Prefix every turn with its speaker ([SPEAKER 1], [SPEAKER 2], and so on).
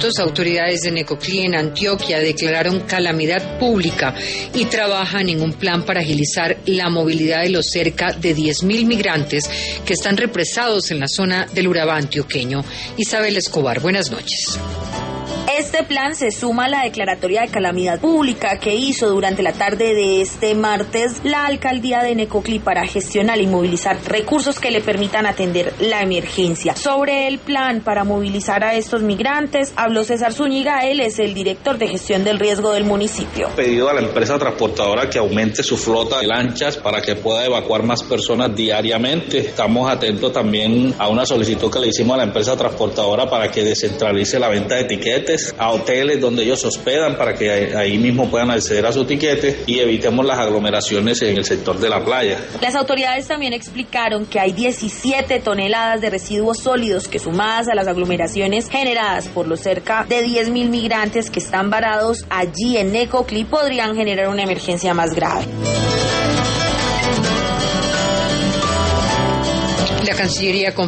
[SPEAKER 1] minutos, autoridades de Necoclí en Antioquia declararon calamidad pública y trabajan en un plan para agilizar la movilidad de los cerca de 10.000 migrantes que están represados en la zona del Urabá antioqueño. Isabel Escobar, buenas noches.
[SPEAKER 2] Este plan se suma a la declaratoria de calamidad pública que hizo durante la tarde de este martes la alcaldía de Necoclí para gestionar y movilizar recursos que le permitan atender la emergencia. Sobre el plan para movilizar a estos migrantes habló César Zúñiga, él es el director de gestión del riesgo del municipio.
[SPEAKER 3] Pedido a la empresa transportadora que aumente su flota de lanchas para que pueda evacuar más personas diariamente. Estamos atentos también a una solicitud que le hicimos a la empresa transportadora para que descentralice la venta de tiquetes a hoteles donde ellos se hospedan para que ahí mismo puedan acceder a su tiquete y evitemos las aglomeraciones en el sector de la playa.
[SPEAKER 2] Las autoridades también explicaron que hay 17 toneladas de residuos sólidos que, sumadas a las aglomeraciones generadas por los cerca de 10.000 migrantes que están varados allí en Necoclí, podrían generar una emergencia más grave.
[SPEAKER 1] La Cancillería